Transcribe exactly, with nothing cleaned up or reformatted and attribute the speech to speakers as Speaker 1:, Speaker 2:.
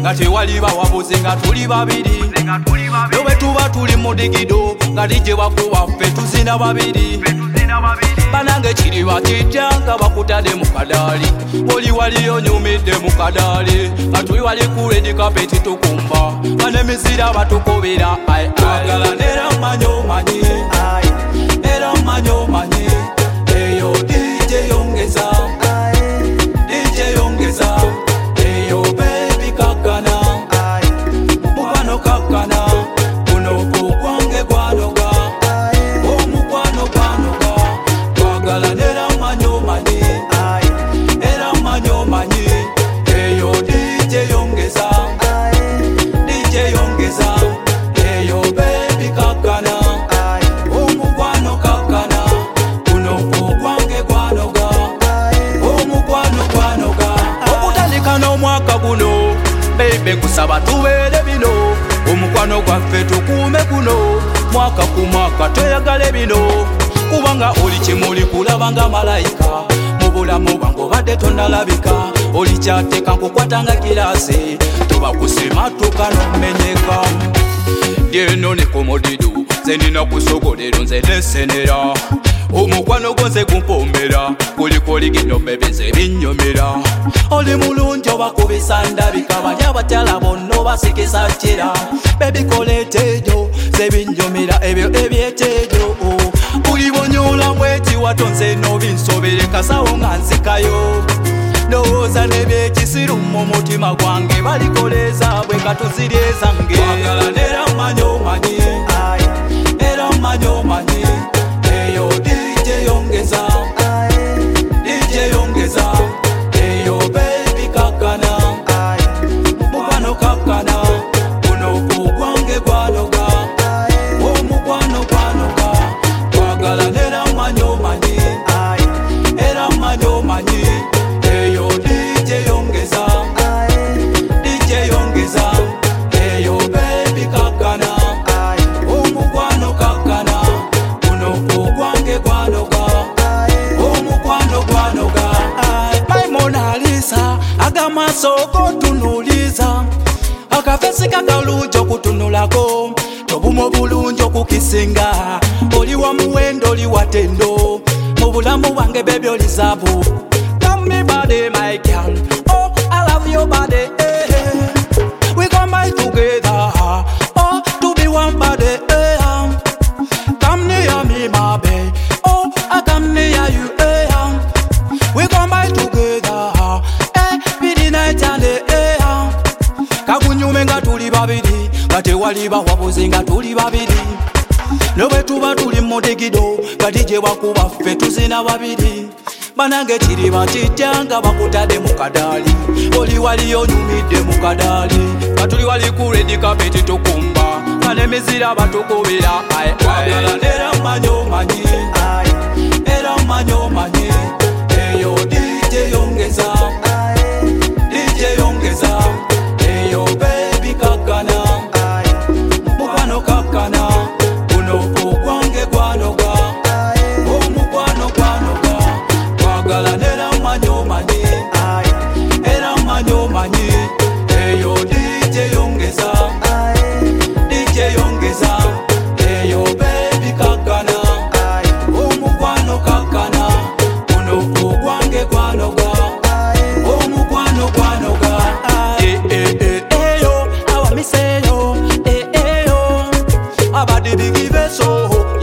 Speaker 1: nga tewaliba wabuze nga tuli babiri nobe tuba tuli mu digido nga dijje bakuwaffe tuzina babiri banange kiriba kijja nga bakutadde mu kadaali oli wali onyumidde mu kadaali nga tuli wali ku red carpet tukumba banemizira batukubira agala nera manyo manyi era manyo manyi eyo D J yongeza D J yongeza eyo baby kakana mukwano kakana kuno kukwange kwanoga omukwano kwanoga kwagala nera manyo manyi era manyo manyi eyo D J yongeza D J yongeza eyo baby kakana omukwano kakana kuno kukwange kwanoga omukwano kwanoga okutandika n'omwaka guno bebe kusaba tubeere bino omukwano gwaffe tukuume guno mwaka ku mwaka tweyagale bino kubanga oli kimuli kulabanga malayika mu bulamu bwange obadde tonnalabika oli kyateeka nkukwatanga kirasi tuba kusima tukanomenyeka dyeno ne komodido nze nina kusogolero nze nesenera omukwano gwo nze gumpombera kulikoli gino bebe nze binnyomera oli mulungi obakubisa ndabika bali abakyala bonna obasikisa kira bebikoletejo nze binnyomera ebyo ebyetejo buli bonyola bweti watonze nobinsobere kasawo nga nzikayo ndowooza nebyekisiru mu mutima gwange balikoleza bwe katuzireza nge wagala nera manyo manyi era manyo manyi eyo D J yongeza D J yongeza eyo baby kakana mukwano kakana kuno kugwange kwanoga omukwano kwanoga kwagala nera manyo manyi era manyo manyi eyo D J yongeza D J yongeza eyo baby kakana omukwano kakana kuno kugwange kwanoga omukwano kwanoga my Mona Lisa agamaso gotunuliza akafesi kakalungi okutunulako tobumo bulungi okukisinga oli wa muwendo oli wa tendo mu bulamu bwange bebe oli zaabu come me body my girl oh I love your body eh. We combine together oh to be one body eh. Come near me my babe oh I come near you eh. We combine together eh be the night and the eh. Kakunyume nga tuli babiri nga tewaliba wabuze nga tuli babiri nobe tuba tuli mu digido nga dijje bakubaffe tuzina babiri banange kiriba kijja nga bakutadde mu kadaali oli wali onyumidde mu kadaali nga tuli wali ku red carpet tukumba nga nemizira batukubira wagala nera manyo manyi era manyo manyi eyo D J yongeza D J yongeza eyo baby kakana mukwano kakana kuno kugwange kwanoga omukwano kwanoga kwagala nera manyo manyi era manyo manyi eyo D J yongeza D J yongeza eyo baby kakana omukwano kakana kuno kugwange kwanoga omukwano kwanoga eh eh eh eyo awamiseyo eh eyo abadde bigiveso